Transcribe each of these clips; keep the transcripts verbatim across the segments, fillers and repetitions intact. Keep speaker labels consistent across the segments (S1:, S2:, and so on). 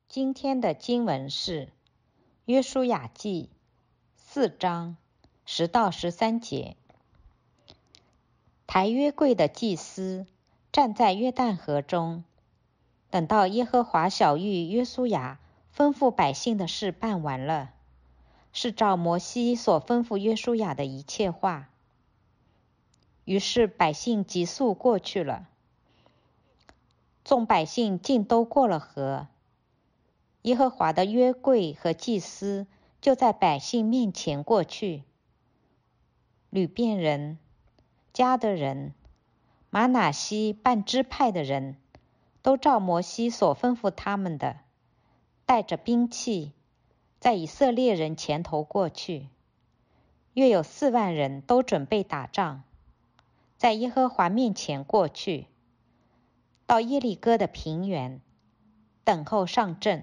S1: 今天的经文是约书亚记四章十到十三节。抬约柜的祭司站在约旦河中，等到耶和华晓谕约书亚吩咐百姓的事办完了，是照摩西所吩咐约书亚的一切话。于是百姓急速过去了，众百姓尽都过了河，耶和华的约柜和祭司就在百姓面前过去。吕遍人、迦得人、玛拿西半支派的人，都照摩西所吩咐他们的，带着兵器，在以色列人前头过去，约有四万人都准备打仗，在耶和华面前过去，到耶利哥的平原，等候上阵。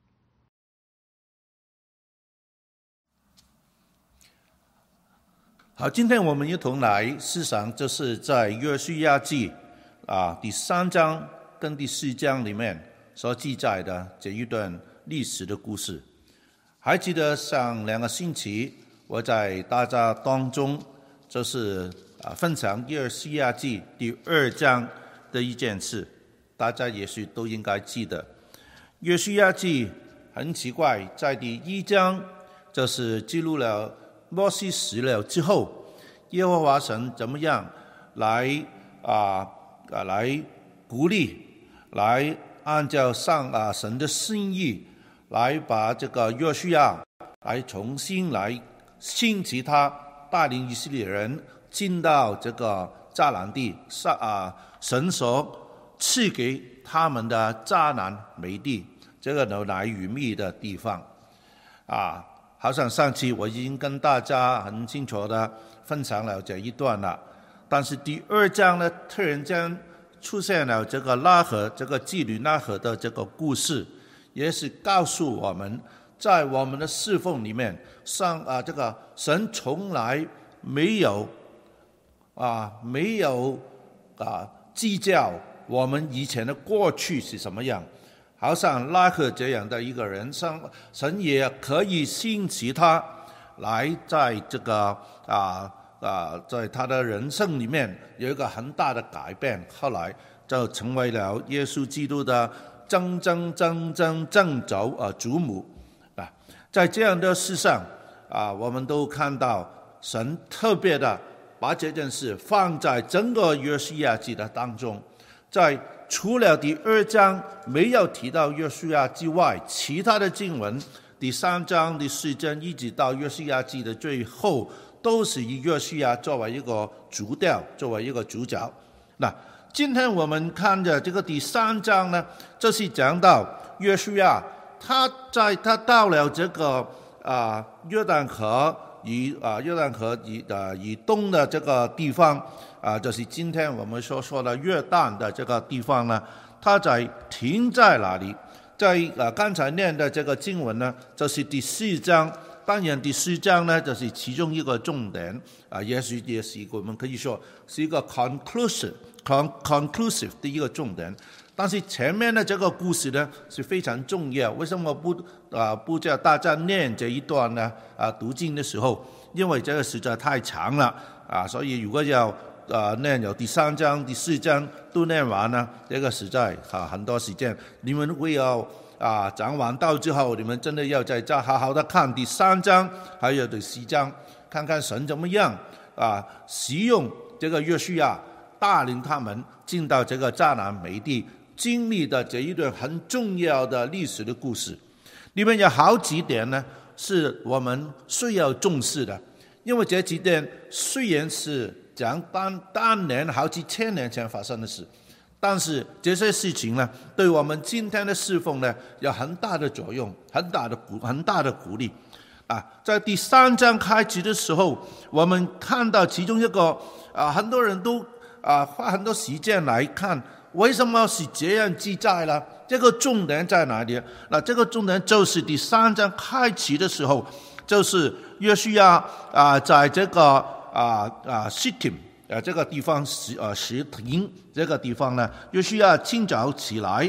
S2: 好，今天我们一同来思想，就是在约书亚记啊第三章跟第四章里面所记载的这一段历史的故事。还记得上两个星期我在大家当中就是啊分享约书亚记第二章的一件事，大家也许都应该记得。约书亚记很奇怪，在第一章就是记录了摩西死了之后，耶和华神怎么样来啊啊来鼓励，来按照上啊神的心意，来把这个约书亚来重新来兴起他，带领以色列人进到这个迦南地，上啊神所赐给他们的迦南美地，这个牛奶与蜜的地方啊。好像上期我已经跟大家很清楚的分享了这一段了，但是第二章呢，突然间出现了这个拉合，这个妓女拉合的这个故事，也是告诉我们，在我们的侍奉里面，上啊这个神从来没有啊没有啊计较我们以前的过去是什么样。好像拉合这样的一个人，神也可以兴起他来在这个啊啊，在他的人生里面有一个很大的改变，后来就成为了耶稣基督的真真正正正祖啊祖母啊。在这样的事上啊，我们都看到神特别的把这件事放在整个约书亚记的当中，在除了第二章没有提到约书亚之外，其他的经文第三章、第四章一直到约书亚记的最后，都是以约书亚作为一个主调，作为一个主角。那今天我们看的这个第三章呢，就是讲到约书亚，他在他到了这个啊约旦河以啊约旦河以啊以东的这个地方。啊，就是今天我们所说的约旦的这个地方呢，它在停在哪里？在啊刚才念的这个经文呢，这是第四章。当然，第四章呢，这是其中一个重点啊，也许也是一个我们可以说是一个 conclusive con conclusive 的一个重点。但是前面的这个故事呢是非常重要。为什么不啊不叫大家念这一段呢？啊，读经的时候，因为这个实在太长了啊，所以如果要啊，念有第三章、第四章都念完呢，这个实在啊很多时间。你们会要啊讲完道之后，你们真的要在家好好的看第三章，还有第四章，看看神怎么样啊使用这个约书亚带领他们进到这个迦南美地，经历的这一段很重要的历史的故事。里面有好几点呢，是我们需要重视的，因为这几点虽然是讲当当年好几千年前发生的事，但是这些事情呢，对我们今天的侍奉呢，有很大的作用，很大的鼓，很大的鼓励啊。在第三章开始的时候，我们看到其中一个啊，很多人都啊花很多时间来看，为什么是这样记载呢？这个重点在哪里？那这个重点就是第三章开始的时候，就是约书亚啊，在这个。啊啊 ，Shittim 啊，这个地方石啊石亭这个地方呢，约书亚清早起来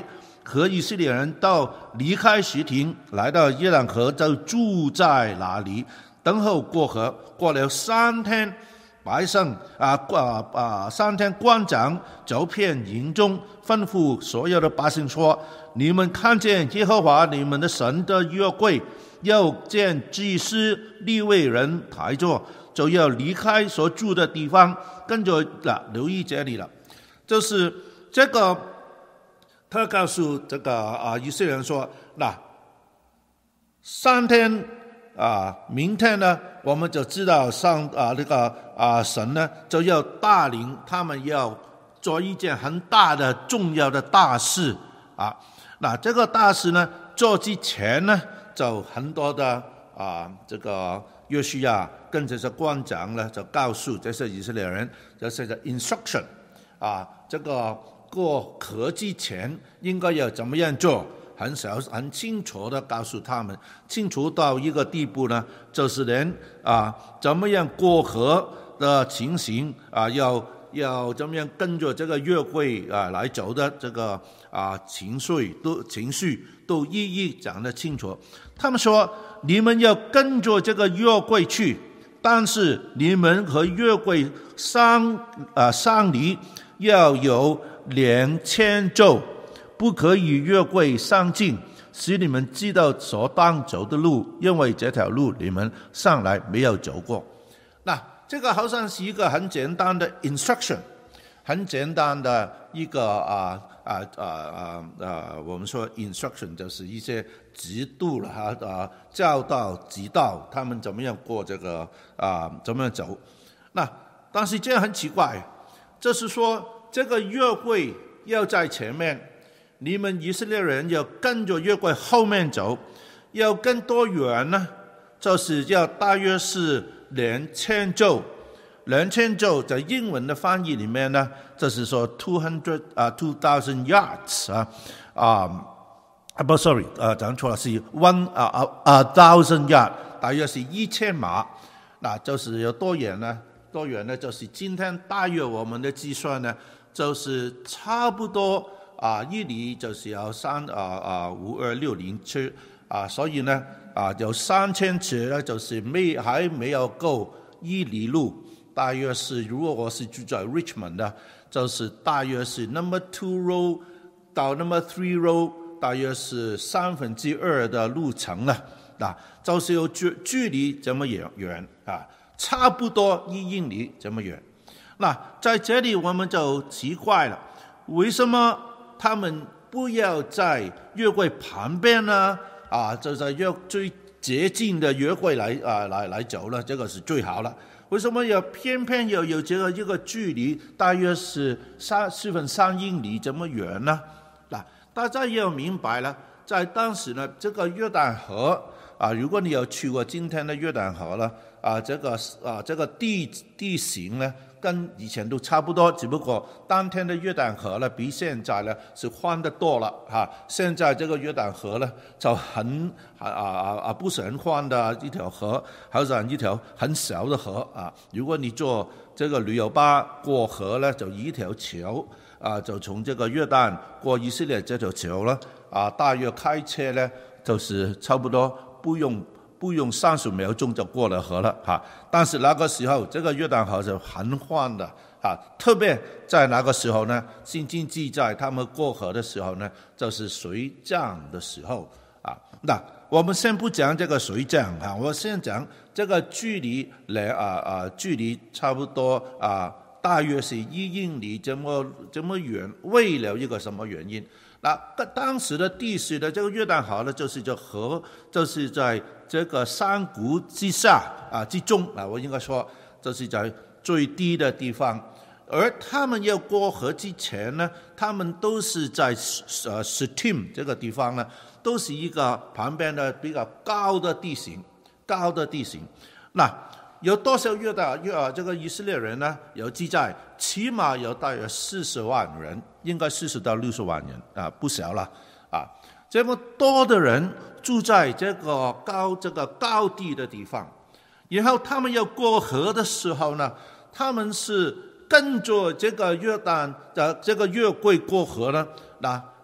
S2: 和以色列人到离开石亭，来到约旦河，就住在那里，等候过河。过了三天，百姓啊啊啊！三天，官长走遍营中，吩咐所有的百姓说：你们看见耶和华你们的神的约柜，要见祭司利未人抬着，就要离开所住的地方，跟着了。留意这里了，就是这个，他告诉这个啊以色列人说：那三天啊，明天呢，我们就知道上啊那个啊神呢就要带领他们要做一件很大的重要的大事啊。那这个大事呢，做之前呢，就很多的啊这个约书亚跟这些官长呢，就告诉这些以色列人，这是个 instruction 啊，这个过河之前应该要怎么样做。很少很清楚的告诉他们，清楚到一个地步呢，就是连啊怎么样过河的情形啊，要要怎么样跟着这个约柜啊来走的这个啊情绪都情绪都一一讲得清楚。他们说：你们要跟着这个约柜去，但是你们和约柜相啊相离要有两千肘。不可以越柜上近，使你们知道所当走的路，因为这条路你们上来没有走过。那这个好像是一个很简单的 instruction， 很简单的一个啊啊啊啊啊，我们说 instruction 就是一些指导了哈啊教导指导他们怎么样过这个啊怎么样走。那但是这样很奇怪，就是说这个约柜要在前面。你们以色列人要跟着约柜后面走，要跟多远呢？就是要大约是两千肘，两千肘在英文的翻译里面呢，就是说 two hundred 啊 two thousand yards 啊啊啊不 sorry 啊讲错了，是 one 啊啊啊 thousand yard， 大约是一千码。那就是有多远呢？多远呢？就是今天大约我们的计算呢，就是差不多。啊，一里就是有三啊啊五二六零尺啊，所以呢啊有三千尺呢，就是没还没有够一里路，大约是如果我是住在 Richmond 的，就是大约是 number two row 到 number three row， 大约是三分之二的路程了啊，就是有距距离这么远远啊，差不多一英里这么远。那在这里我们就奇怪了，为什么？他们不要在约柜旁边呢，啊，就在约最接近的约柜来啊来来走了，这个是最好了。为什么要偏偏要有这个一个距离，大约是三四分三英里这么远呢？那大家也要明白了，在当时呢，这个约旦河啊，如果你有去过今天的约旦河了啊，这个啊这个地地形呢。跟以前都差不多，只不过当天的约旦河呢，比现在呢是宽得多了哈。现在这个约旦河呢，就很啊啊啊不是很宽的一条河，好像一条很小的河啊。如果你坐这个旅游巴过河呢，就一条桥啊，就从这个约旦过以色列这条桥呢啊，大约开车呢就是差不多不用。不用三十秒钟就过了河了哈，但是那个时候这个约旦河是很宽的哈，特别在那个时候呢，圣经记载他们过河的时候呢，就是水涨的时候啊。那我们先不讲这个水涨啊，我先讲这个距离来啊啊，距离差不多啊，大约是一英里这么这么远，为了一个什么原因？那当时的地势的这个约旦河呢，就是这河，就是在这个山谷之下啊之中啊，我应该说，就是在最低的地方。而他们要过河之前呢，他们都是在呃 Shittim 这个地方呢，都是一个旁边的比较高的地形，高的地形。那有多少约旦约啊这个以色列人呢？有记载，起码有大约四十万人，应该四十到六十万人啊，不小了啊！这么多的人住在这个高这个高地的地方，然后他们要过河的时候呢，他们是跟着这个约旦的这个约柜过河呢，那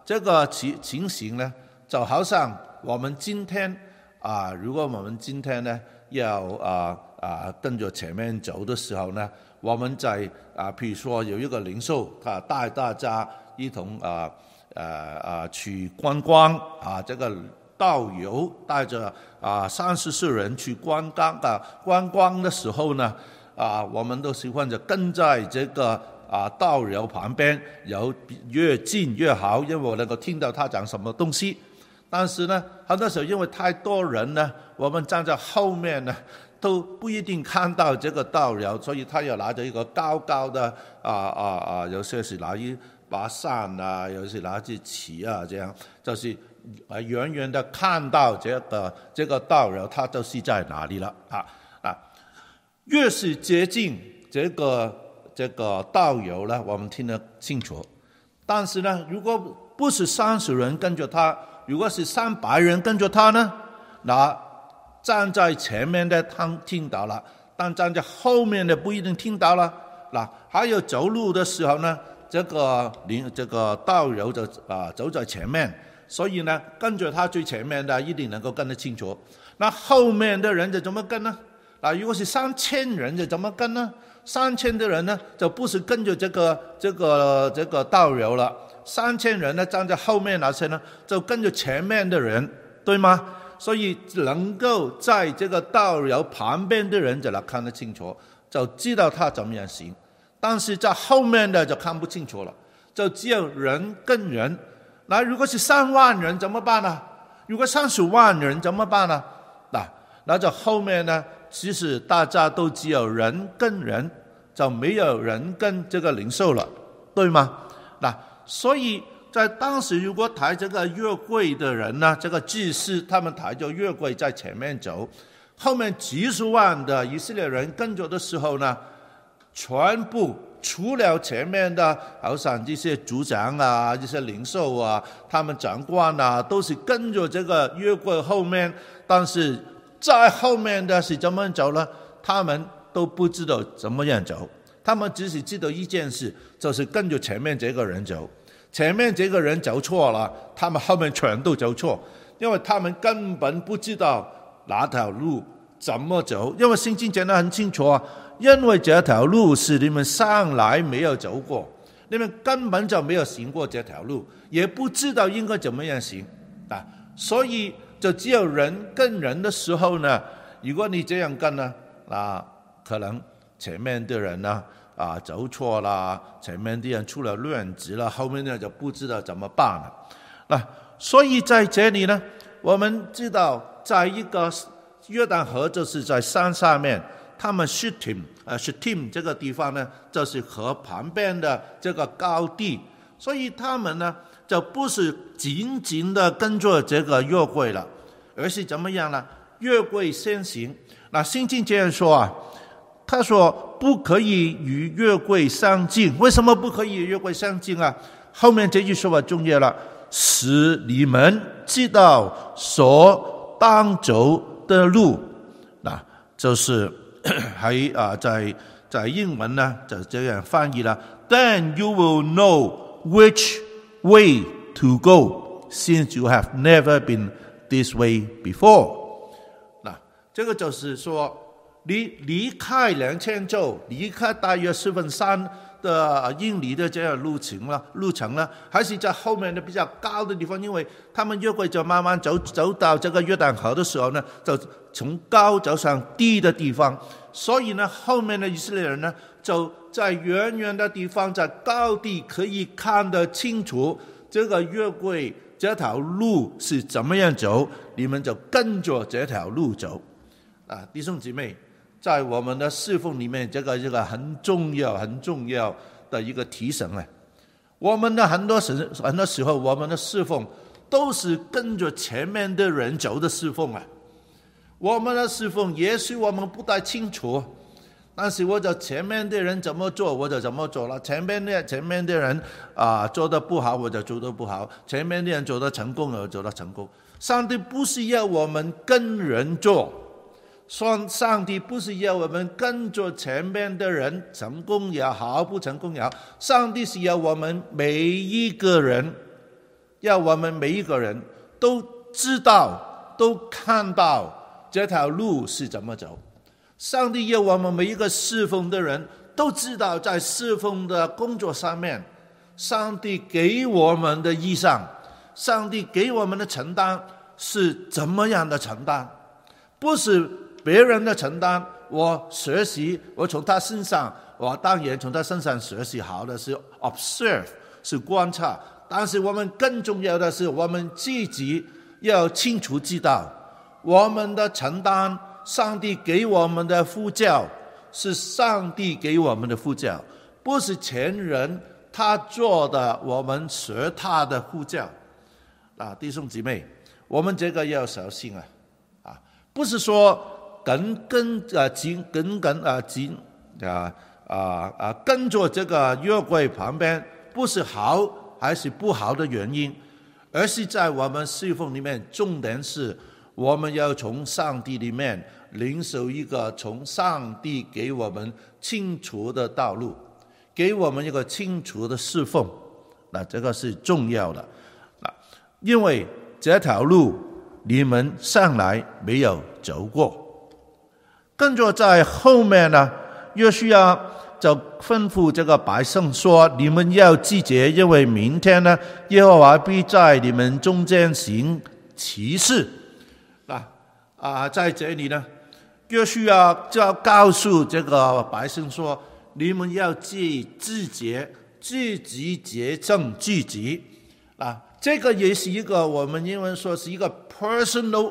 S2: 这个情情形呢，就好像我们今天啊，如果我们今天呢要啊啊跟着前面走的时候呢，我们在啊，譬如说有一个领袖，他带大家一同啊呃啊去观光啊，这个导游带着啊三十四人去观光的观光的时候呢，啊，我们都喜欢就跟在这个啊导游旁边，有越近越好，因为我能够听到他讲什么东西。但是呢，很多时候因为太多人呢，我们站在后面呢，都不一定看到这个导游，所以他要拿着一个高高的啊啊啊，有些是拿一把伞啊，有些拿支旗啊，这样就是啊远远的看到这个这个导游他就是在哪里了啊啊，越是接近这个这个导游呢，我们听得清楚。但是呢，如果不是三十人跟着他，如果是三百人跟着他呢，那站在前面的他听到了，但站在后面的不一定听到了。那还有走路的时候呢，这个领这个导游就啊走在前面，所以呢跟着他最前面的一定能够跟得清楚。那后面的人就怎么跟呢？那如果是三千人就怎么跟呢？三千的人呢就不是跟着这个这个这个导游了，三千人呢站在后面那些呢就跟着前面的人，对吗？所以能够在这个导游旁边的人就能看得清楚，就知道他怎么样行。但是在后面的就看不清楚了，就只有人跟人。那如果是三万人怎么办呢？如果三十万人怎么办呢？那那就后面呢，其实大家都只有人跟人，就没有人跟这个领袖了，对吗？那所以在当时如果抬这个约柜的人呢，这个祭司他们抬着约柜在前面走，后面几十万的以色列人跟着的时候呢，全部除了前面的好像这些族长啊，这些领袖啊，他们长官啊，都是跟着这个约柜后面，但是在后面的是怎么走呢？他们都不知道怎么样走，他们只是知道一件事，就是跟着前面这个人走。前面这个人走错了，他们后面全都走错，因为他们根本不知道哪条路怎么走。因为圣经讲得很清楚啊，因为这条路是你们上来没有走过，你们根本就没有行过这条路，也不知道应该怎么样行啊。所以就只有人跟人的时候呢，如果你这样跟呢，那可能前面的人呢啊，走错了，前面的人出了乱子了，后面的就不知道怎么办了。那所以在这里呢，我们知道，在一个约旦河，就是在山上面，他们 Shittim 呃 Shittim 这个地方呢，就是河旁边的这个高地，所以他们呢就不是紧紧的跟着这个约柜了，而是怎么样呢？约柜先行。那圣经这样说啊，他说不可以与约柜相近。为什么不可以与约柜相近啊？后面这句说法重要了，使你们知道所当走的路。那就是还啊，在在英文呢就这样翻译了 ，Then you will know which way to go, since you have never been this way before。那这个就是说，你离开两千州，离开大约四分三的英里的这样路程了，路程了，还是在后面的比较高的地方，因为他们约柜就慢慢走走到这个约旦河的时候呢，就从高走上低的地方，所以呢，后面的以色列人呢，就在远远的地方，在高地可以看得清楚这个约柜这条路是怎么样走，你们就跟着这条路走啊，弟兄姊妹。在我们的侍奉里面，这个这个很重要、很重要的一个提醒呢。我们的很多时很多时候，我们的侍奉都是跟着前面的人走的侍奉啊。我们的侍奉也许我们不太清楚，但是我就前面的人怎么做，我就怎么做了。前面的前面的人啊、呃、做得不好，我就做得不好；前面的人做得成功，我做得成功。上帝不是要我们跟人做。说上帝不是要我们跟着前面的人，成功也好，不成功也好，上帝是要我们每一个人要我们每一个人都知道，都看到这条路是怎么走。上帝要我们每一个侍奉的人都知道，在侍奉的工作上面，上帝给我们的意向，上帝给我们的承担是怎么样的承担，不是别人的承担。我学习，我从他身上，我当然从他身上学习好的是 observe， 是观察，但是我们更重要的是，我们自己要清楚知道，我们的承担，上帝给我们的呼叫，是上帝给我们的呼叫，不是前人他做的，我们学他的呼叫。啊，弟兄姊妹，我们这个要小心啊！啊，不是说跟跟啊紧跟跟啊紧啊啊啊跟着这个约柜旁边，不是好还是不好的原因，而是在我们侍奉里面，重点是我们要从上帝里面领受一个从上帝给我们清楚的道路，给我们一个清楚的侍奉，那这个是重要的。因为这条路你们上来没有走过。跟着在后面呢，约书亚就吩咐这个百姓说，你们要记节，因为明天呢，耶和华必在你们中间行奇事。啊啊，在这里呢，约书亚就要告诉这个百姓说，你们要记自节，自己节正自己。啊，这个也是一个我们英文说是一个 personal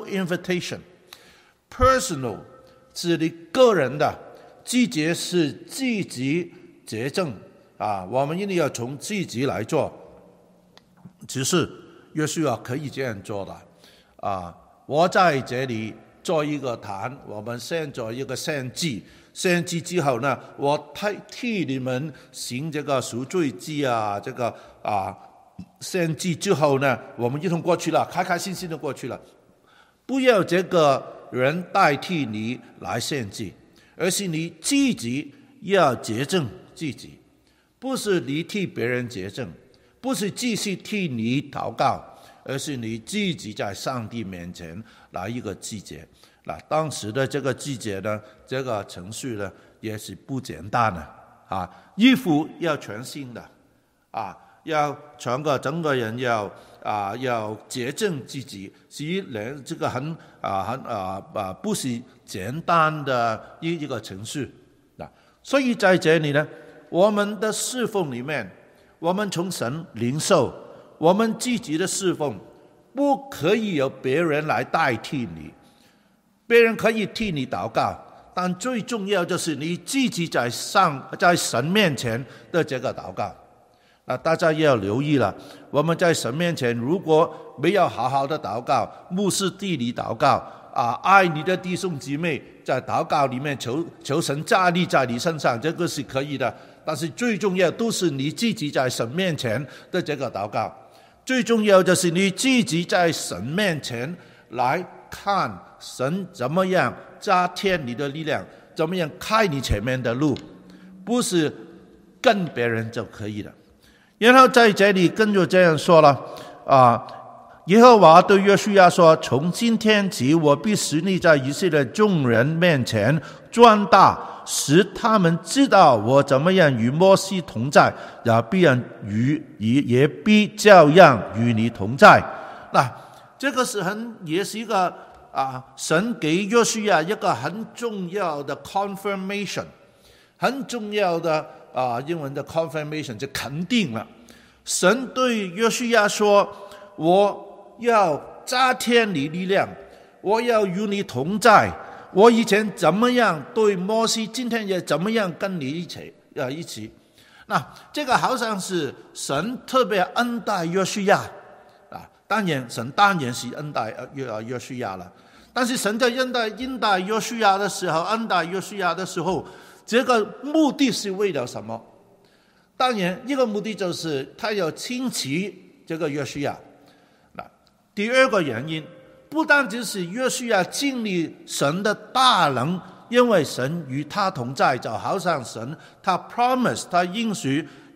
S2: invitation。personal 是你个人的，自节是自己节正啊，我们一定要从自己来做。只是约书亚可以这样做的啊，我在这里做一个坛，我们先做一个献祭，献祭之后呢，我替替你们行这个赎罪祭啊，这个啊。献祭之后呢，我们一同过去了，开开心心的过去了。不要这个人代替你来献祭，而是你自己要洁正自己，不是你替别人洁正，不是继续替你祷告，而是你自己在上帝面前来一个季节。那当时的这个季节呢，这个程序呢也是不简单的啊，衣服要全新的啊。要全个整个人要啊要洁正自己，是连这个很啊很啊啊不是简单的一一个程序啊。所以在这里呢，我们的侍奉里面，我们从神领受，我们自己的侍奉不可以由别人来代替你，别人可以替你祷告，但最重要就是你自己在上在神面前的这个祷告。啊，大家也要留意了，我们在神面前如果没有好好的祷告，目视地理祷告啊，爱你的弟兄姊妹，在祷告里面求求神加力在你身上，这个是可以的。但是最重要都是你自己在神面前的这个祷告，最重要就是你自己在神面前来看神怎么样加添你的力量，怎么样开你前面的路，不是跟别人就可以了。然后在这里跟着这样说了啊，耶和华对约书亚说，从今天起，我必使你在以色列众人面前壮大，使他们知道我怎么样与摩西同在，也必然与也必照样与你同在。那这个是很也是一个啊，神给约书亚一个很重要的 confirmation， 很重要的啊，英文的 confirmation 就肯定了。神对约书亚说，我要加添你力量，我要与你同在，我以前怎么样对摩西，今天也怎么样跟你一起啊一起。那这个好像是神特别恩待约书亚啊，当然神当然是恩待约约书亚了，但是神在恩待恩待约书亚的时候，恩待约书亚的时候，这个目的是为了什么？当然一个目的就是他要亲戚这个约书亚。那第二个原因，不单只是约书亚经历神的大能，因为神与他同在，就好像神他 promise 他应许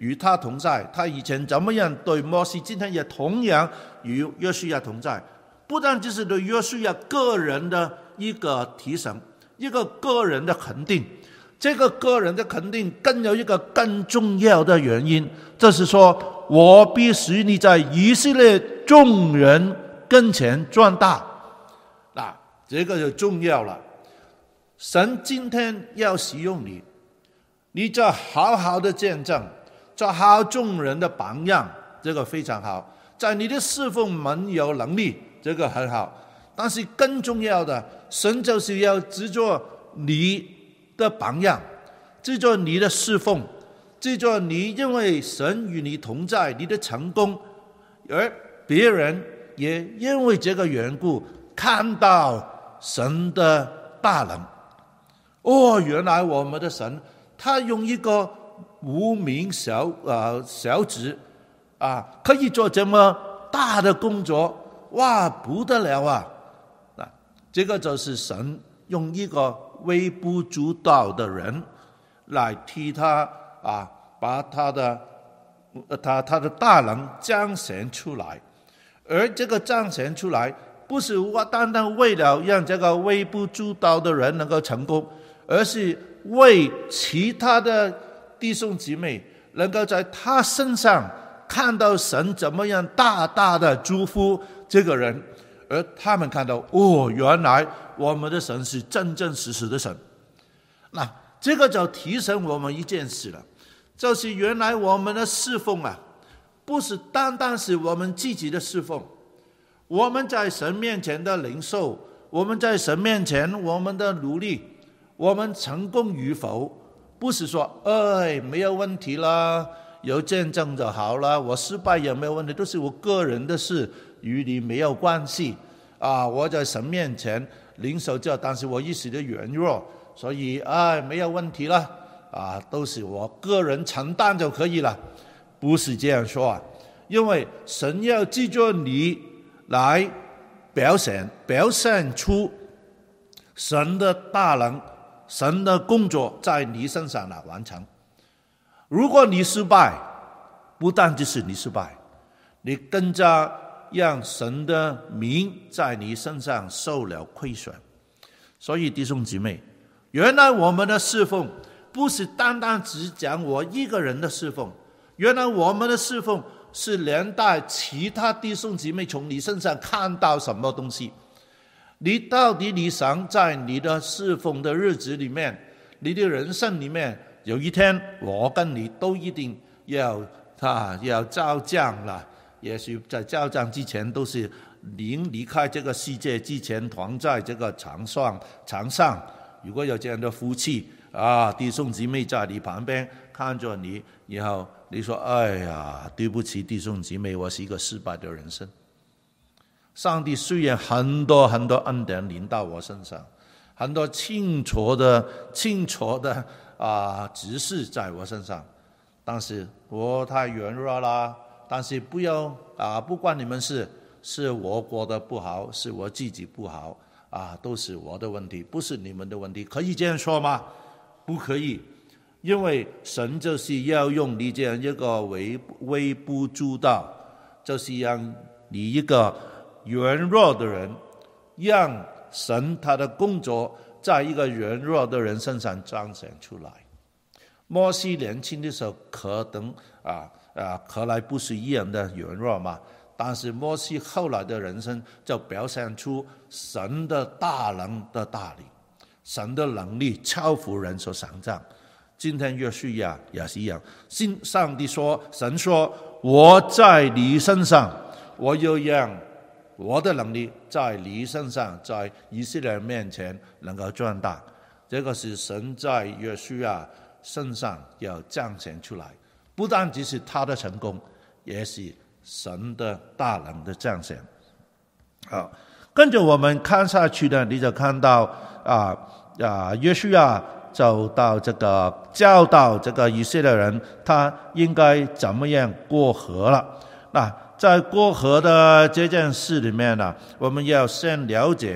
S2: 与他同在，他以前怎么样对摩西，今天也同样与约书亚同在。不但只是对约书亚个人的一个提升，一个个人的肯定，这个个人的肯定更有一个更重要的原因，就是说我必使你在以色列众人跟前壮大。那这个就重要了。神今天要使用你，你就好好的见证，做好众人的榜样，这个非常好。在你的侍奉蛮有能力，这个很好。但是更重要的，神就是要制作你的榜样，制作你的侍奉，制作你因为神与你同在，你的成功，而别人也因为这个缘故看到神的大能。哦，原来我们的神他用一个无名小呃小子啊，可以做这么大的工作，哇，不得了啊！啊，这个就是神用一个微不足道的人来替他啊，把他的他他的大能彰显出来，而这个彰显出来，不是单单为了让这个微不足道的人能够成功，而是为其他的弟兄姊妹能够在他身上看到神怎么样大大的祝福这个人，而他们看到哦，原来我们的神是真真实实的神。那这个就提醒我们一件事了，就是原来我们的侍奉啊，不是单单是我们自己的侍奉，我们在神面前的领受，我们在神面前我们的努力，我们成功与否，不是说哎没有问题啦，有见证就好了，我失败也没有问题，都是我个人的事，与你没有关系啊！我在神面前领受这，但是我一时的软弱，所以哎没有问题了啊，都是我个人承担就可以了，不是这样说啊！因为神要藉着你来表现表现出神的大能，神的工作在你身上来完成。如果你失败，不但只是你失败，你更加让神的名在你身上受了亏损。所以弟兄姊妹，原来我们的侍奉不是单单只讲我一个人的侍奉，原来我们的侍奉是连带其他弟兄姊妹从你身上看到什么东西。你到底你想在你的侍奉的日子里面，你的人生里面，有一天我跟你都一定要啊要照将了，也许在照将之前都是临离开这个世界之前同在这个场上场上。如果有这样的夫妻啊，弟兄姊妹在你旁边看着你，然后你说哎呀对不起弟兄姊妹，我是一个失败的人生。上帝虽然很多很多恩典临到我身上，很多清楚的清楚的啊指示在我身上，但是我太软弱了。但是不要啊，不关你们事，是我过得不好，是我自己不好啊，都是我的问题，不是你们的问题。可以这样说吗？不可以，因为神就是要用你这样一个微微不足道，就是让你一个软弱的人，让神他的工作在一个软弱的人身上彰显出来。摩西年轻的时候可能啊啊，可来不是一样的软弱嘛，但是摩西后来的人生就表现出神的大能的大力，神的能力超乎人所想象。今天约书亚也是一样，上帝说，神说，我在你身上，我要让我的能力在你身上，在以色列人面前能够壮大。这个是神在约书亚身上要彰显出来，不但只是他的成功，也是神的大能的彰显。好，跟着我们看下去呢，你就看到啊啊，约书亚走到这个教导这个以色列人，他应该怎么样过河了。那在过河的这件事里面呢，我们要先了解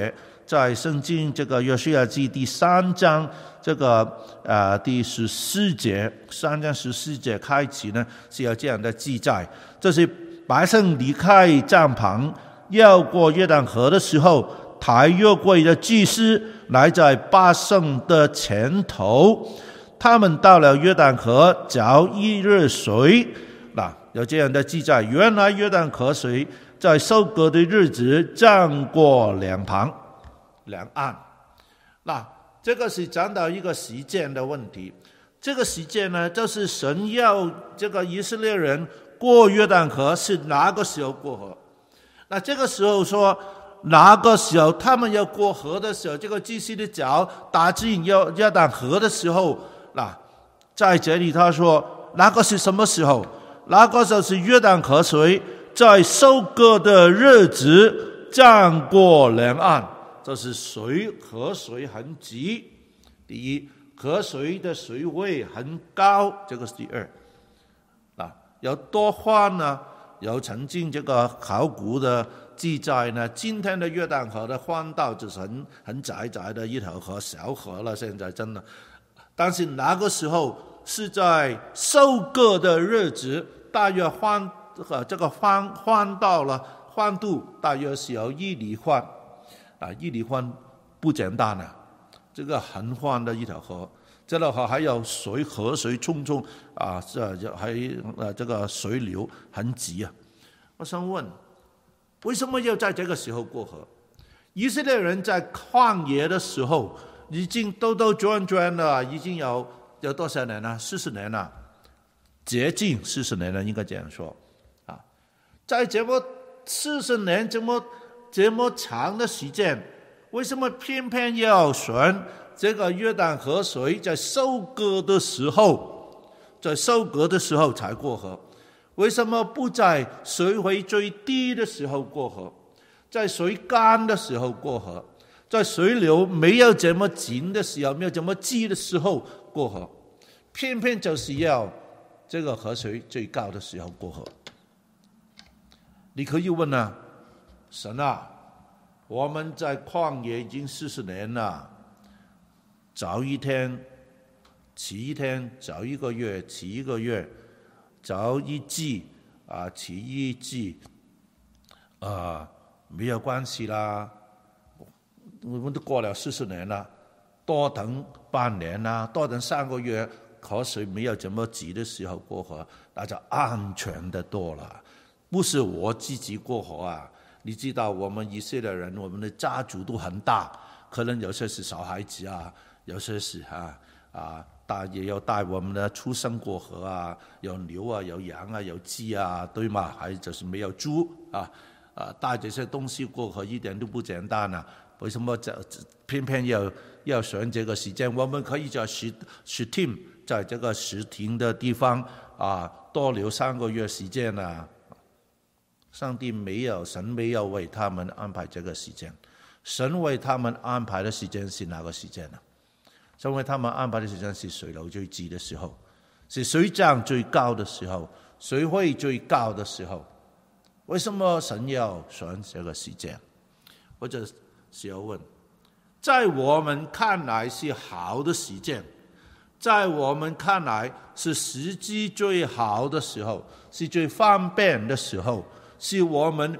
S2: 在圣经这个约书亚记第三章这个呃第十四节，三章十四节开始呢，是有这样的记载：这是百姓离开帐篷，要过约旦河的时候，抬约柜的祭司来在百姓的前头。他们到了约旦河，搅一日水。那有这样的记载：原来约旦河水在收割的日子涨过两旁两岸。那这个是讲到一个时间的问题。这个时间呢，就是神要这个以色列人过约旦河是哪个时候过河？那这个时候说哪个时候他们要过河的时候，这个祭司的脚打进约约旦河的时候，那在这里他说那个是什么时候？那个时候是约旦河水在收割的日子涨过两岸。这是水河水很急，第一，河水的水位很高，这个是第二。啊，有多宽呢？有曾经这个考古的记载呢，今天的约旦河的宽道就是很很窄窄的一条河，小河了，现在真的。但是那个时候是在收割的日子，大约宽呃这个宽宽到了宽度大约是有一里宽啊，一里宽不简单啊，这个很宽的一条河。这条河还有水，河水冲冲啊，这还呃这个水流很急啊。我想问，为什么要在这个时候过河？以色列人在旷野的时候已经兜兜转转了，已经有有多少年了？四十年了，接近四十年了，应该这样说啊。在这么四十年这么这么长的时间，为什么偏偏要选这个约旦河水在收割的时候，在收割的时候才过河？为什么不在水位最低的时候过河，在水干的时候过河，在水流没有这么紧的时候，没有这么急的时候过河？偏偏就是要这个河水最高的时候过河。你可以问啊，神啊，我们在旷野已经四十年了，早一天迟一天，早一个月迟一个月，早一季啊迟一季啊，没有关系啦，我们都过了四十年了，多等半年啦，多等三个月，河水没有这么急的时候过河，那就安全的多了。不是我自己过河啊，你知道我们以色列人，我们的家族都很大，可能有些是小孩子啊，有些是啊啊，带也有带我们的出生过河啊，有牛啊，有羊啊，有鸡啊，对吗？还就是没有猪啊啊，带这些东西过河一点都不简单啊！为什么这偏偏要要选这个时间？我们可以在石石亭，在这个石亭的地方啊，多留三个月时间啊。上帝没有，神没有为他们安排这个时间。神为他们安排的时间是哪个时间呢？神为他们安排的时间是水流最急的时候，是水涨最高的时候，水位最高的时候。为什么神要选这个时间？或者是要问，在我们看来是好的时间，在我们看来是时机最好的时候，是最方便的时候，是我们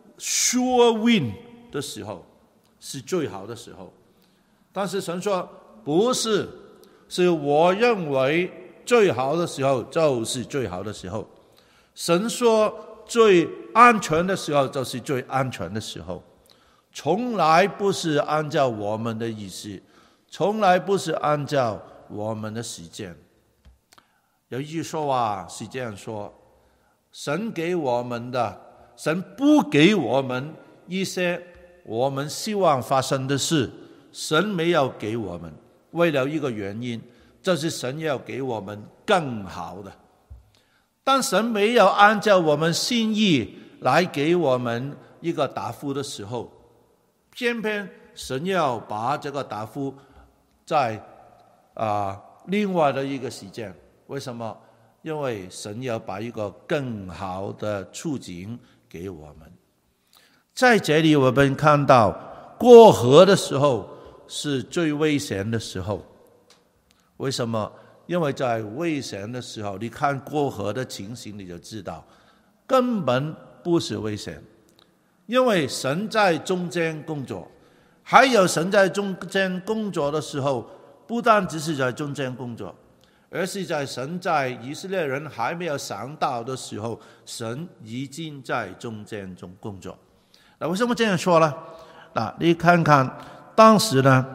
S2: sure win 的时候，是最好的时候。但是神说不是，是我认为最好的时候就是最好的时候。神说最安全的时候就是最安全的时候，从来不是按照我们的意思，从来不是按照我们的时间。有一句说话是这样说，神给我们的，神不给我们一些我们希望发生的事，神没有给我们，为了一个原因，就是神要给我们更好的。当神没有按照我们心意来给我们一个答复的时候，偏偏神要把这个答复在啊、呃、另外的一个时间。为什么？因为神要把一个更好的处境给我们。在这里我们看到， 过河的时候是最危险的时候。为什么？因为在危险的时候，你看过河的情形，你就知道根本不是危险，因为神在中间工作。还有神在中间工作的时候，不单只是在中间工作，而是在神在以色列人还没有想到的时候，神已经在中间中工作。那为什么这样说呢？那你看看当时呢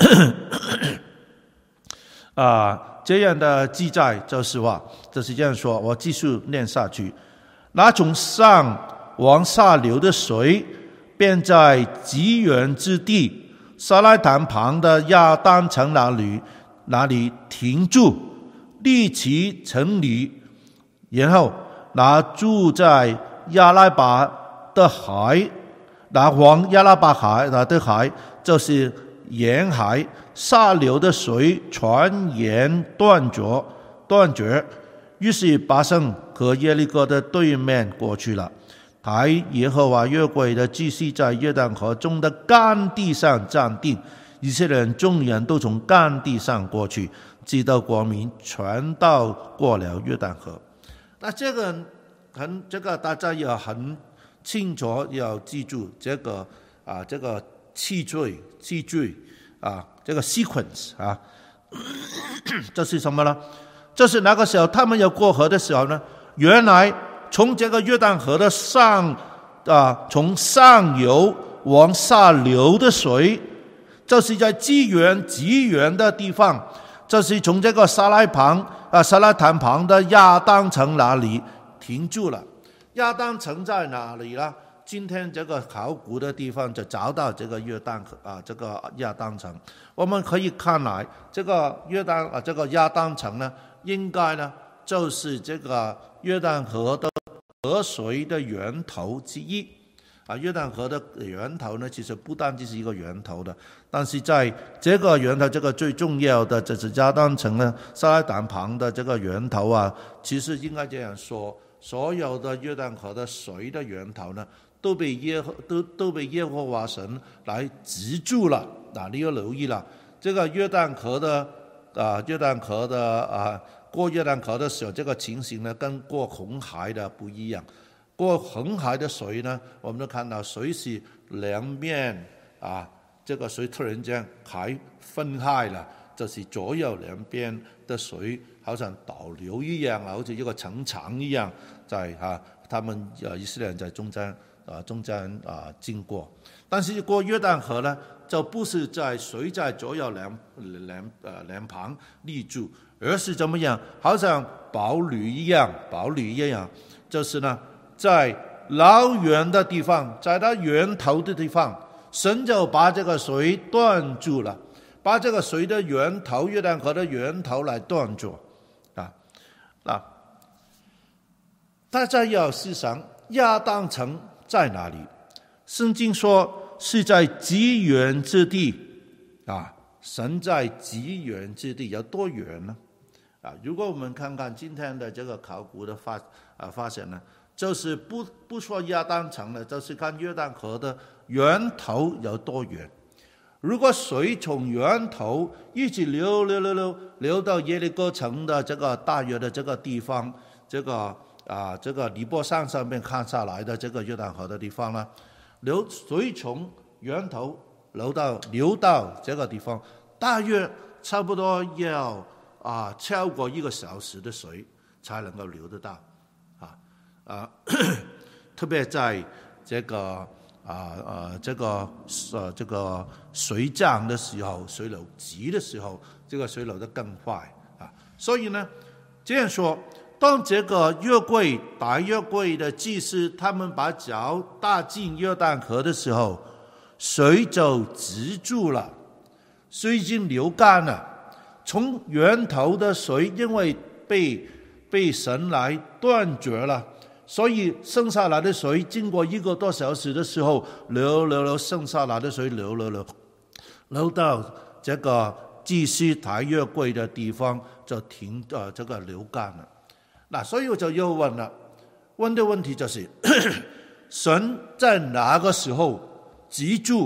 S2: 啊，这样的记载就是话，就是这样说。我继续念下去。那从上往下流的水，便在极远之地撒莱坦旁的亚当城那里那里停住，立其城里。然后那住在亚拉巴的海，那往亚拉巴海那的海就是沿海，下流的水全然断绝断绝。于是巴胜和耶利哥的对面过去了。抬耶和华约柜的祭司在约旦河中的干地上站定，以色列人众人都从干地上过去，直到国民全都过了约旦河。那这个很，这个大家要很清楚，要记住这个啊，这个次序次序啊，这个 sequence 啊，这是什么呢？这是那个时候他们要过河的时候呢，原来从这个约旦河的上啊，从上游往下流的水，这是在极远极远的地方，这是从这个撒莱旁啊撒莱坦旁的亚当城那里停住了。亚当城在哪里呢？今天这个考古的地方就找到这个约旦啊，这个亚当城。我们可以看来，这个约旦啊，这个亚当城呢，应该呢就是这个约旦河的河水的源头之一啊。约旦河的源头呢，其实不单只是一个源头的，但是在这个源头，这个最重要的就是亚当城呢，撒莱坦旁的这个源头啊，其实应该这样说，所有的约旦河的水的源头呢，都被耶和都都被耶和华神来止住了。啊，你要留意了，这个约旦河的啊，约旦河的啊，过约旦河的时候，这个情形呢，跟过红海的不一样。过红海的水呢，我们都看到水是两面啊，这个水突然间还分开了，就是左右两边的水好像倒流一样啊，好似一个城墙一样，在啊，他们啊以色列人在中间啊中间啊经过。但是过约旦河呢，就不是在水在左右两两呃两旁立住，而是怎么样？好像堡垒一样，堡垒一样，就是呢，在老远的地方，在它源头的地方，神就把这个水断住了，把这个水的源头，约旦河的源头来断住啊啊！大家要思想亚当城在哪里？圣经说是在极远之地啊，神在极远之地有多远呢？啊，如果我们看看今天的这个考古的发啊发现呢，就是不不说亚当城了，就是看约旦河的源头有多远。如果水从源头一直流流流流流到耶利哥城的这个大约的这个地方，这个啊这个尼泊山上面看下来的这个约旦河的地方呢，流水从源头流到流到这个地方，大约差不多要啊超过一个小时的水才能够流得到啊啊，特别在这个啊呃这个呃这个水涨的时候，水流急的时候，这个水流得更快啊。所以呢，这样说，当这个约柜大约柜的祭司他们把脚踏进约旦河的时候，水就止住了，水已经流干了。从源头的水因为被被神来断绝了，所以剩下来的水经过一个多小时的时候，流流流，剩下来的水流流流流到这个祭司抬约柜的地方就停呃这个流干了。那所以我就又问了，问的问题就是神在哪个时候止住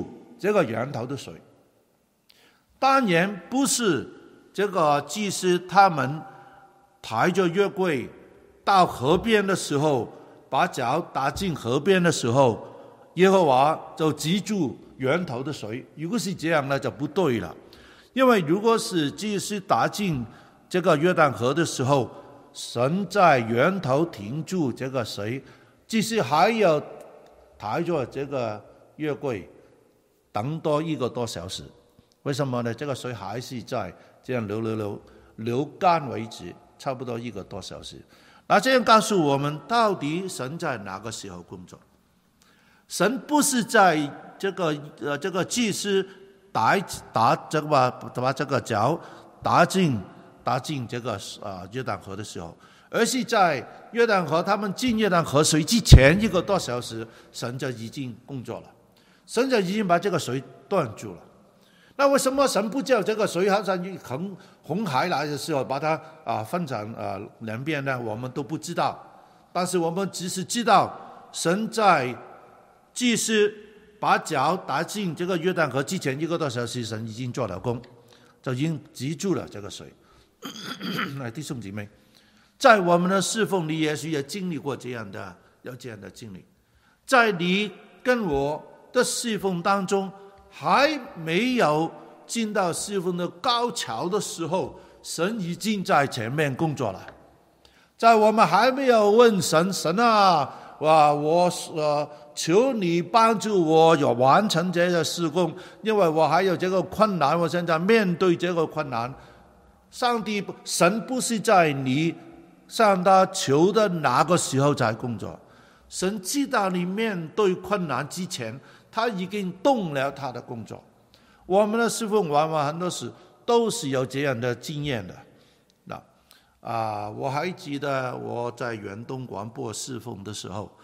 S2: 这个源头的水。当然不是这个祭司他们抬着约柜到河边的时候，把脚打进河边的时候，耶和华就止住源头的水。如果是这样呢，就不对了。因为如果是祭司打进这个约旦河的时候，神在源头停住这个水，祭司还要抬着这个约柜等多一个多小时。为什么呢？这个水还是在这样流流流流干为止，差不多一个多小时。那这样告诉我们，到底神在哪个时候工作？神不是在这个呃这个祭司打打这个把把这个脚打进打进这个啊约旦河的时候，而是在约旦河他们进约旦河水之前一个多小时，神就已经工作了，神就已经把这个水断住了。那为什么神不叫这个水好像红红海来的时候把它啊分成啊两边呢？我们都不知道，但是我们只是知道神在祭司把脚打进这个约旦河之前一个多小时，神已经做了工，就已经止住了这个水。那弟兄姐妹，在我们的侍奉里，也许也经历过这样的有这样的经历，在你跟我的侍奉当中，还没有进到侍奉的高潮的时候，神已经在前面工作了。在我们还没有问神，神啊，哇，我呃求你帮助我有完成这个事工，因为我还有这个困难，我现在面对这个困难。上帝神不是在你向他求的哪个时候才工作，神知道你面对困难之前，他已经动了他的工作。我们的侍奉往往很多时都是有这样的经验的。那啊，我还记得我在远东广播侍奉的时候，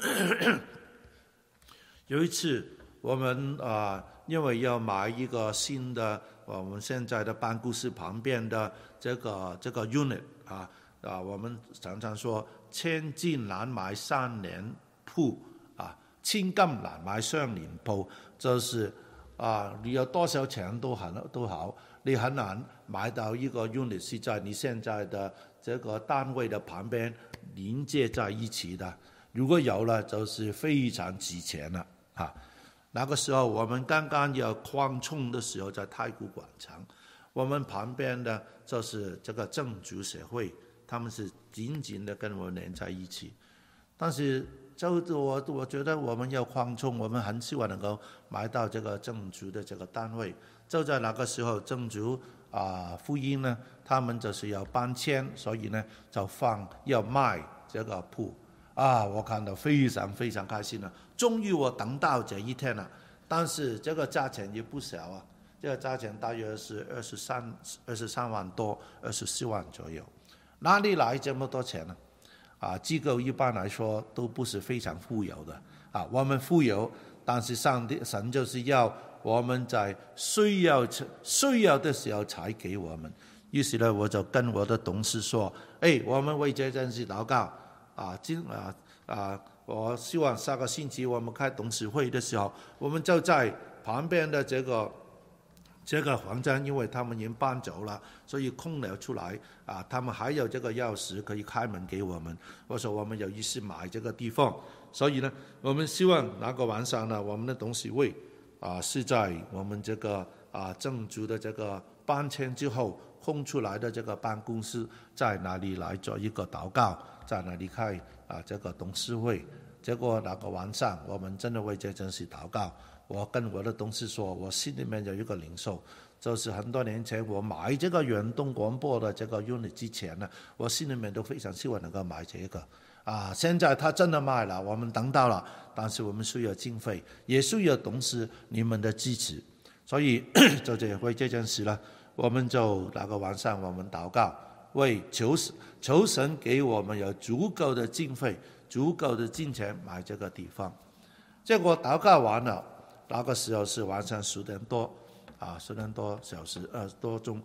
S2: 有一次我们啊，因为要买一个新的我们现在的办公室旁边的这个这个 unit 啊啊，我们常常说千金难买三年鋪啊，千金難買雙年鋪，就是啊，你有多少錢都很都好，你很難買到一個 unit 是在你現在的這個單位的旁邊連接在一起的。如果有了，就是非常值錢了啊。那個時候我們剛剛要擴充的時候，在太古廣場，我們旁邊的就是這個正主社會，他們是緊緊的跟我連在一起。但是就我我覺得我們要擴充，我們很希望能夠買到這個正主的這個單位。就在那個時候，正主啊福音呢，他們就是要搬遷，所以呢就放要賣這個鋪。啊，我看到非常非常開心了，終於我等到這一天了。但是這個價錢也不小啊，這個價錢大約是二十三二十三萬多，二十四萬左右。哪裡來這麼多錢呢？啊，機構一般來說都不是非常富有的啊，我們富有，但是上帝神就是要我們在需要需要的時候才給我們。於是呢，我就跟我的董事說：誒，我們為這件事禱告。啊，今啊啊！我希望下個星期我們開董事會的時候，我們就在旁邊的這個這個房間，因為他們已經搬走了，所以空了出來啊。他們還有這個鑰匙可以開門給我們。我說我們有意思買這個地方，所以呢，我們希望那個晚上呢，我們的董事會啊是在我們這個啊正主的這個搬遷之後空出來的這個辦公室，在那裡來做一個禱告。在那裡開啊，這個董事會，結果那個晚上，我們真的為這件事禱告。我跟我的董事說，我心裡面有一個領受，就是很多年前我買這個遠東廣播的這個 unit 之前呢，我心裡面都非常希望能夠買這個。啊，現在他真的賣了，我們等到了，但是我們需要經費，也需要董事你們的支持，所以就這為這件事呢，我們就那個晚上我們禱告。為求求神給我們有足夠的經費、足夠的金錢買這個地方。結果禱告完了，那個時候是晚上十點多，啊，十點多小時，二十多鐘。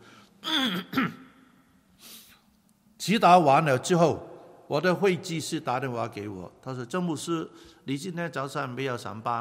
S2: 祈禱完了之後，我的會計師打電話給我，他說：鄭牧師，你今天早上沒有上班了，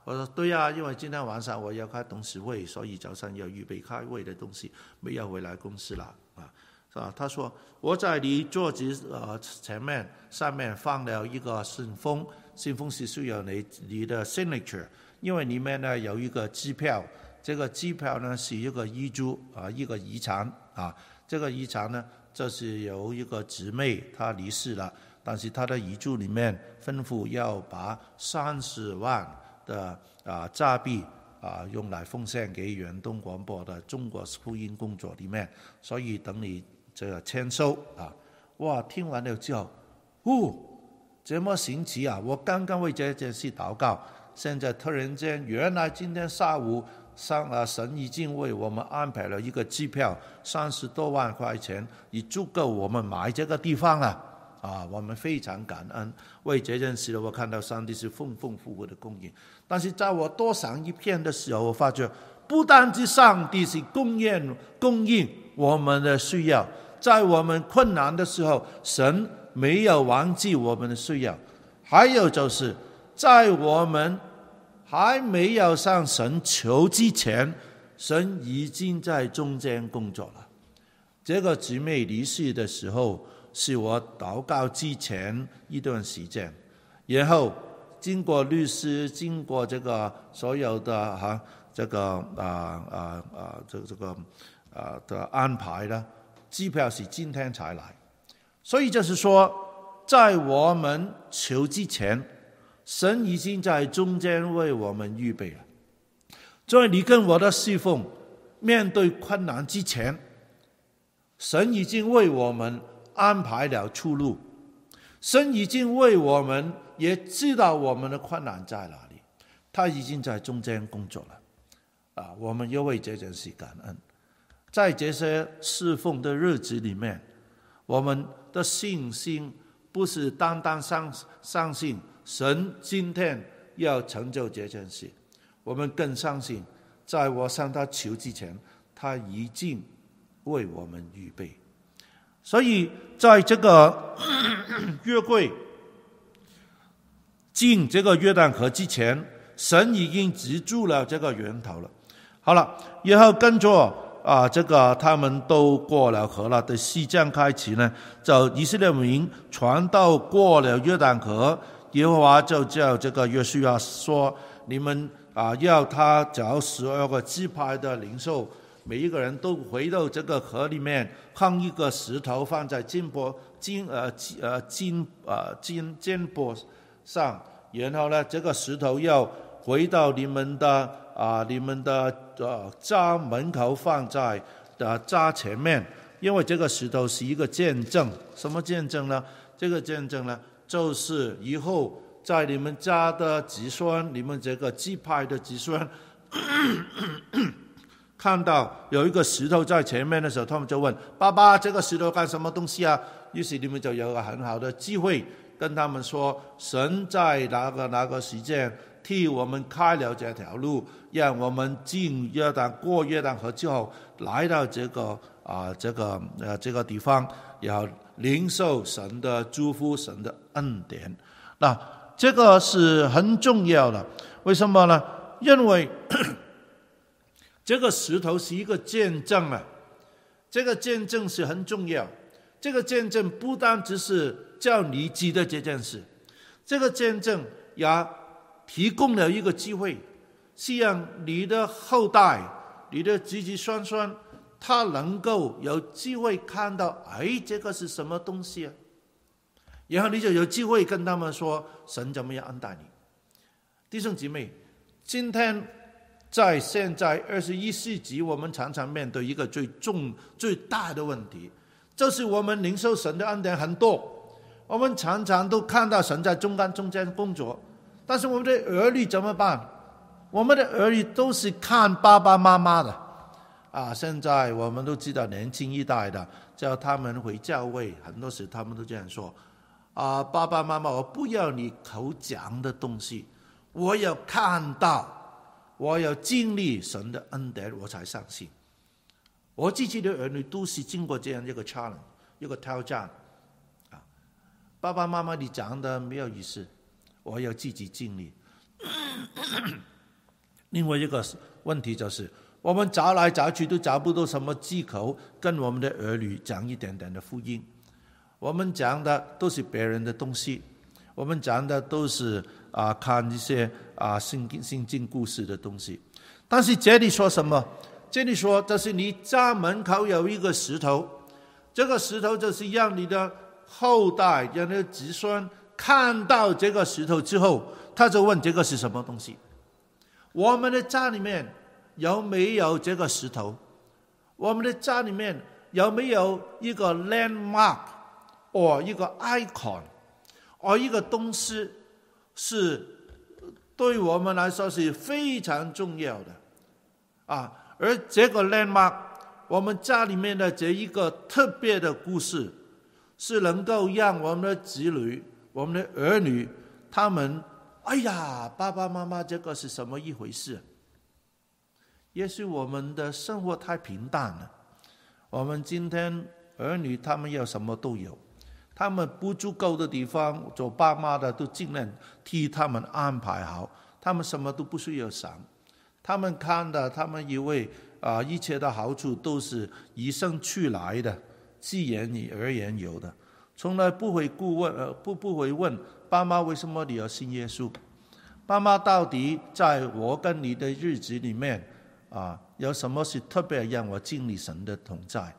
S2: 我说对呀、啊，因为今天晚上我要开董事会，所以早上要预备开会的东西，没有回来公司了啊。是吧？他说我在你桌子呃前面上面放了一个信封，信封是需要你你的 signature， 因为里面呢有一个支票，这个支票呢是一个遗嘱啊，一个遗产啊。这个遗产呢，这是有一个姊妹她离世了，但是她的遗嘱里面吩咐要把三十万的啊诈币啊用来奉献给远东广播的中国福音工作里面，所以等你这个签收啊，哇！听完了之后，哦，这么神奇啊！我刚刚为这件事祷告，现在突然间，原来今天下午上啊，神已经为我们安排了一个机票，三十多万块钱，已足够我们买这个地方了。啊，我们非常感恩，为这件事我看到上帝是丰丰富富的供应。但是在我多想一片的时候，我发觉不单是上帝是供应供应我们的需要，在我们困难的时候，神没有忘记我们的需要。还有就是在我们还没有向神求之前，神已经在中间工作了。这个姊妹离世的时候，是我祷告之前一段时间，然后经过律师，经过这个所有的哈、啊、这个啊啊啊这个这个啊的安排呢，机票是今天才来，所以就是说，在我们求之前，神已经在中间为我们预备了。所以你跟我的侍奉面对困难之前，神已经为我们安排了出路，神已经为我们也知道我们的困难在哪里，他已经在中间工作了啊！我们要为这件事感恩。在这些侍奉的日子里面，我们的信心不是单单相相信神今天要成就这件事，我们更相信在我向他求之前，他已经为我们预备。所以在这个约柜进这个约旦河之前，神已经止住了这个源头了。好了，然后跟着啊，这个他们都过了河了的西章开始呢，就以色列民传到过了约旦河，耶和华就叫这个约书亚说：你们啊，要他找十二个支派的领袖，每一个人都回到这个河里面，放一个石头放在肩膊肩呃呃肩呃肩肩膊上，然后呢，这个石头要回到你们的啊、呃、你们的呃家门口，放在的家前面，因为这个石头是一个见证。什么见证呢？这个见证呢，就是以后在你们家的子孙，你们这个支派的子孙看到有一个石头在前面的时候，他们就问爸爸，这个石头干什么东西啊？于是你们就有个很好的机会跟他们说，神在哪个哪个时间替我们开了这条路，让我们进约旦过约旦河之后，来到这个啊、呃、这个呃这个地方，然后领受神的祝福，神的恩典。那这个是很重要的，为什么呢？因为这个石头是一个见证啊，这个见证是很重要。这个见证不单只是叫你记得这件事，这个见证也提供了一个机会，是让你的后代、你的子子孙孙，他能够有机会看到，哎，这个是什么东西啊？然后你就有机会跟他们说，神怎么样恩待你。弟兄姊妹，今天在现在二十一世纪，我们常常面对一个最重最大的问题，就是我们领受神的恩典很多，我们常常都看到神在中间中间工作，但是我们的儿女怎么办？我们的儿女都是看爸爸妈妈的啊！现在我们都知道年轻一代的叫他们回教会，很多时他们都这样说啊：爸爸妈妈，我不要你口讲的东西，我要看到。我要经历神的恩典，我才相信。我自己的儿女都是经过这样一个 challenge， 一个挑战啊！爸爸妈妈，你讲的没有意思，我要自己经历。 另外一个问题就是，我们找来找去都找不到什么借口跟我们的儿女讲一点点的福音。我们讲的都是别人的东西，我们讲的都是啊看一些啊圣经圣经故事的东西。但是这里说什么？这里说，就是你家门口有一个石头，这个石头就是让你的后代、让你的子孙看到这个石头之后，他就问这个是什么东西。我们的家里面有没有这个石头？我们的家里面有没有一个 landmark 或一个 icon 或一个东西是对我们来说是非常重要的啊？而这个 landmark， 我们家里面的这一个特别的故事，是能够让我们的子女、我们的儿女，他们哎呀，爸爸妈妈这个是什么一回事？也许我们的生活太平淡了，我们今天儿女他们要什么都有，他们不足够的地方，做爸妈的都尽量替他们安排好，他们什么都不需要想。他们看的，他们以为啊、呃，一切的好处都是与生俱来的，自然而然有的，从来不会顾问，呃，不不会问爸妈为什么你要信耶稣？爸妈到底在我跟你的日子里面啊，有什么是特别让我经历神的同在？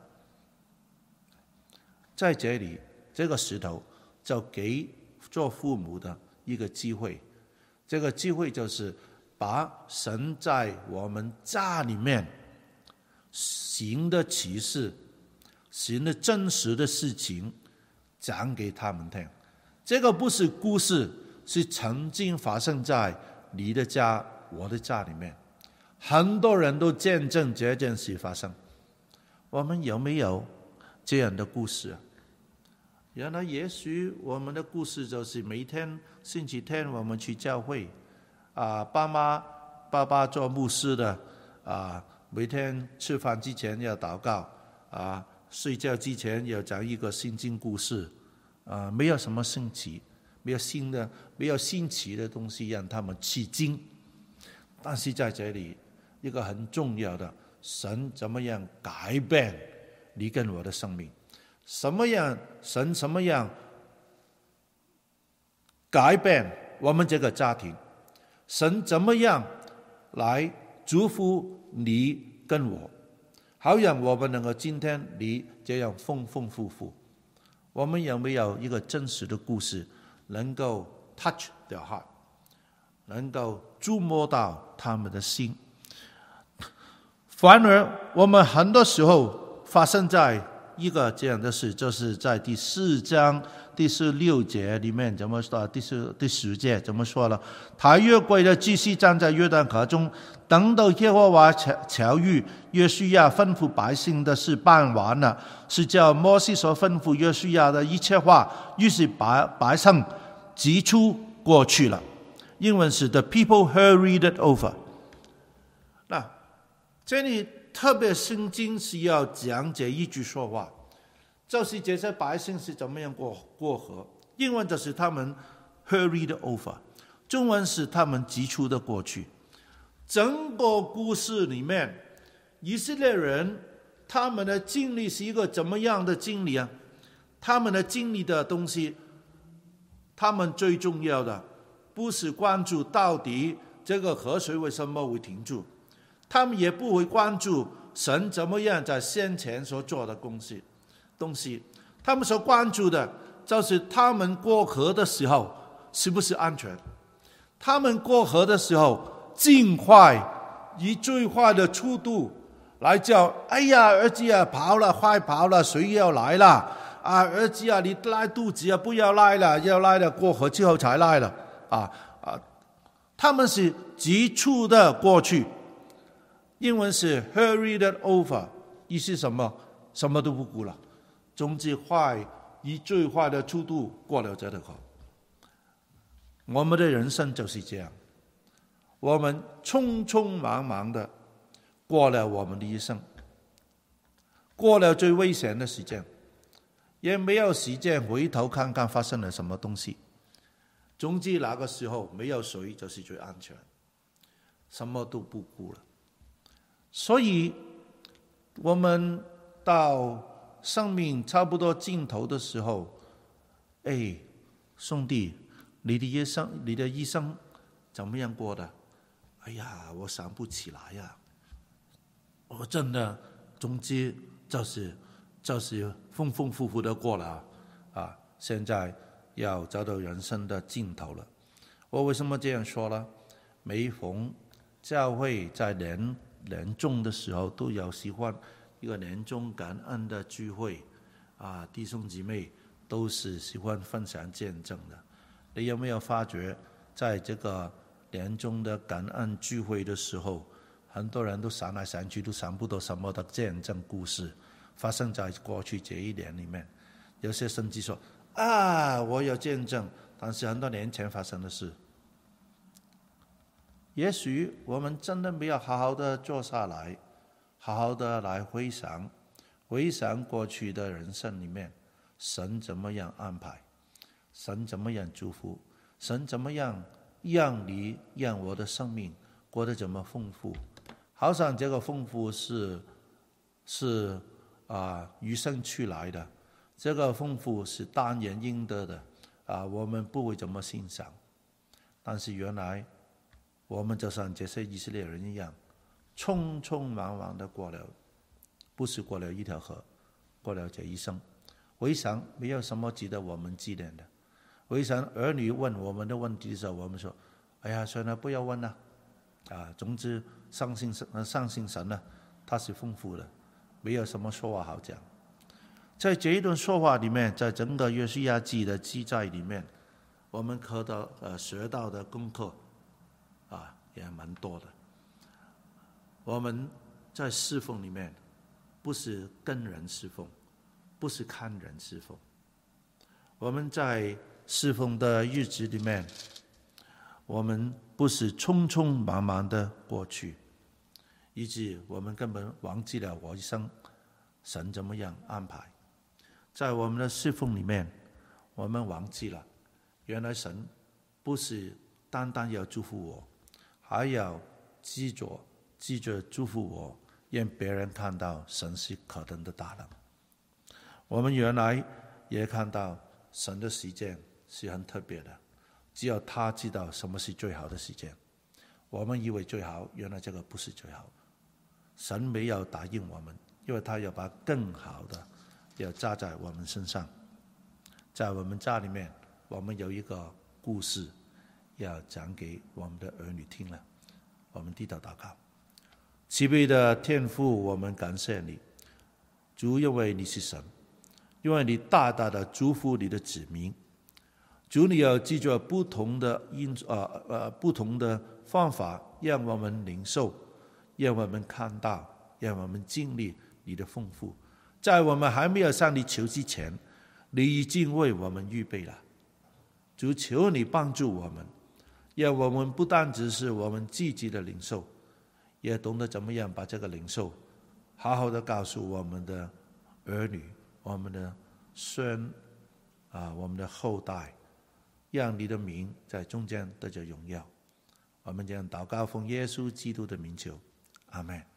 S2: 在这里，这个石头就给做父母的一个机会，这个机会就是把神在我们家里面行的启示、行的真实的事情讲给他们听。这个不是故事，是曾经发生在你的家、我的家里面，很多人都见证这件事发生。我们有没有这样的故事？原来也许我们的故事就是每天星期天我们去教会啊，爸妈爸爸做牧师的啊，每天吃饭之前要祷告啊，睡觉之前要讲一个圣经故事啊，没有什么新奇，没有新的，没有新奇的东西让他们吃惊。但是在这里，一个很重要的，神怎么样改变你跟我的生命？什么样神什么样改变我们这个家庭？神怎么样来祝福你跟我，好让我们能够今天你这样丰丰富富？我们有没有一个真实的故事能够 touch their heart， 能够触摸到他们的心？反而我们很多时候发生在一个这样的事，就是在第四章第十六节里面怎么说？第十第十节怎么说了？他约柜的继续站在约旦河中，等到耶和华巧谕约书亚吩咐百姓的事办完了，是叫摩西所吩咐约书亚的一切话，于是百百姓急出过去了。英文是 The people hurried over。那这里特别圣经是要讲这一句说话，就是这些百姓是怎么样过过河。英文就是他们 hurried over， 中文是他们急出的过去。整个故事里面，以色列人他们的经历是一个怎么样的经历啊？他们的经历的东西，他们最重要的不是关注到底这个河水为什么会停住，他们也不会关注神怎么样在先前所做的东西东西，他们所关注的就是他们过河的时候是不是安全，他们过河的时候尽快以最快的速度来叫，哎呀儿子啊，跑了，快跑了，水要来了啊，儿子啊，你拉肚子啊，不要拉了，要拉了过河之后才拉了啊啊！他们是急促的过去，英文是 hurried over， 意思什么？什么都不顾了，总之快，以最快的速度过了这条河。我们的人生就是这样，我们匆匆忙忙的过了我们的一生，过了最危险的时间，也没有时间回头看看发生了什么东西。总之那个时候没有水就是最安全。 什么都不顾了。所以我们到生命差不多尽头的时候，哎，兄弟，你的一生，你的一生怎么样过的？哎呀，我想不起来呀。我真的，总之就是就是丰丰富富的过了啊！现在要找到人生的尽头了。我为什么这样说呢？每逢教会在年年终的时候，都有喜欢一个年终感恩的聚会啊，弟兄姊妹都是喜欢分享见证的。你有没有发觉，在这个年终的感恩聚会的时候，很多人都想来想去，都想不到什么的见证故事发生在过去这一年里面。有些甚至说啊，我有见证，但是很多年前发生的事。也许我们真的没有好好的坐下来，好好的来回想，回想过去的人生里面，神怎么样安排，神怎么样祝福，神怎么样让你让我的生命过得怎么丰富。好像这个丰富是是啊与生俱来的，这个丰富是当然应得的啊，我们不会怎么欣赏。但是原来我们就像这些以色列人一样，匆匆忙忙的过了，不是过了一条河，过了这一生。回想没有什么值得我们纪念的。回想儿女问我们的问题的时候，我们说：“哎呀，算了，不要问了。”啊，总之相信神，相信神呢，他是丰富的，没有什么说话好讲。在这一段说话里面，在整个约书亚记的记载里面，我们课到呃学到的功课啊也蛮多的。我们在侍奉里面，不是跟人侍奉，不是看人侍奉。我们在侍奉的日子里面，我们不是匆匆忙忙的过去，以致我们根本忘记了我一生神怎么样安排。在我们的侍奉里面，我们忘记了原来神不是单单要祝福我，还要记着记着祝福我，让别人看到神是可等的大能。我们原来也看到神的时间是很特别的，只有他知道什么是最好的时间。我们以为最好，原来这个不是最好。神没有答应我们，因为他要把更好的要加在我们身上。在我们家里面，我们有一个故事要讲给我们的儿女听了。我们低头祷告。慈悲的天父，我们感谢你，主，因为你是神，因为你大大的祝福你的子民。主，你要记住不同的因呃呃不同的方法，让我们领受，让我们看到，让我们经历你的丰富。在我们还没有向你求之前，你已经为我们预备了。主，求你帮助我们，让我们不单只是我们自己的领受，也懂得怎么样把这个领受好好的告诉我们的儿女、我们的孙啊、我们的后代，让你的名在中间得着荣耀。我们将祷告奉耶稣基督的名求，阿们。